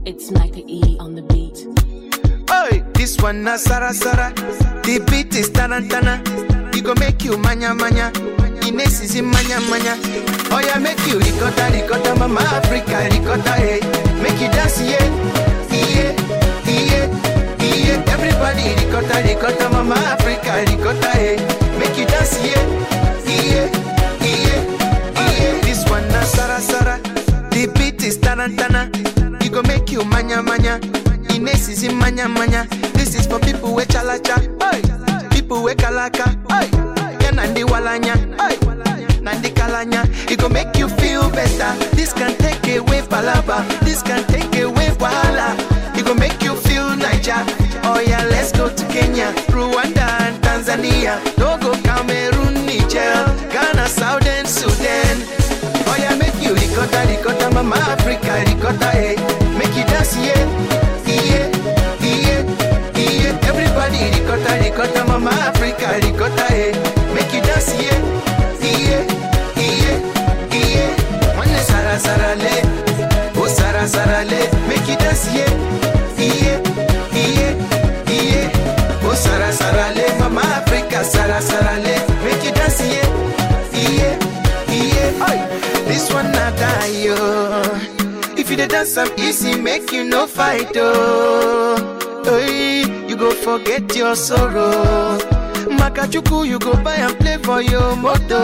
It's Micah E on the beat. Oi, this one na Sara Sara. The beat is tarantana. It go make you manya manya. Ines is in manya manya. Oh yeah, make you ricotta ricotta, mama Africa ricotta, hey. Make you dance, yeah, yeah, yeah, yeah. Everybody ricotta ricotta, mama Africa ricotta, hey. Make you dance, yeah, yeah, yeah, yeah. This one na Sara Sara. The beat is tarantana. It go make you manya manya. Ines is in manya manya. This is for people with chalacha, oi. People with kalaka, oi. Yeah, nandi walanya, oi. Nandi kalanya. It go make you feel better. This can take away palaba. This can take away wahala. It go make you feel Niger. Oh yeah, let's go to Kenya, Rwanda and Tanzania. No go Cameroon, Niger, Ghana, Southern Sudan. Oh yeah, make you ricotta ricotta, mama Africa ricotta, hey. Make you dance, yeah. Yeah, yeah, yeah. Everybody ricotta, ricotta, mama Africa ricotta, hey. Make you dance, yeah, yeah, yeah, yeah. One Sara Sara le, oh Sara Sara le. Make you dance, yeah, yeah, yeah, yeah. Oh Sara Sara le, mama Africa Sara Sara le. Make you dance, yeah, yeah, yeah. Oi, this one not die, yo. If you dey dance am easy, make you no fight, oh. Hey, you go forget your sorrow. Makachuku, you go buy and play for your moto.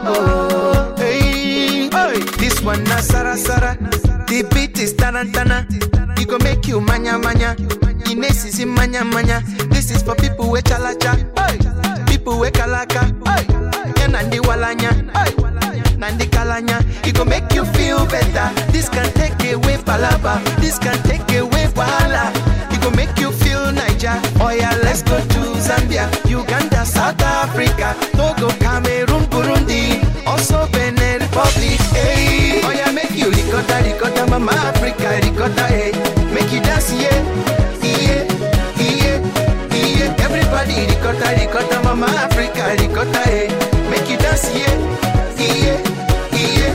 Oh, hey, hey, this one na Sara Sara. The beat is tarantana. It go make you manya manya. Ines is in manya manya. This is for people with chalacha, hey. People with kalaka, hey. Yeah, nandi walanya, hey. Nandi kalanya. It go make you feel better. This can take away palaba. This can take away wahala. It go make you feel Niger. Oh yeah, let's go to Zambia, Uganda, South Africa, Togo, Cameroon, Burundi, also Benin Republic. Hey, oh yeah, make you ricotta ricotta, mama Africa ricotta, hey. Make you dance, yeah, yeah, yeah, yeah. Everybody ricotta ricotta, mama Africa ricotta, hey. Make you dance, yeah, yeah, yeah,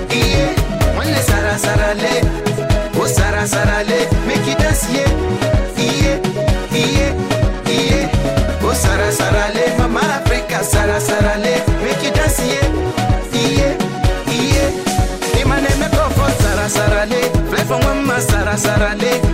yeah. One Sara Sara le, oh Sara Sara le. Make you dance, yeah, yeah, yeah, yeah. Oh Sara Sara le, mama Africa Sara Sara le. Make you dance, yeah, yeah, yeah. Hey, my name is Sara Sara le. Fly from mama Sara Sara le.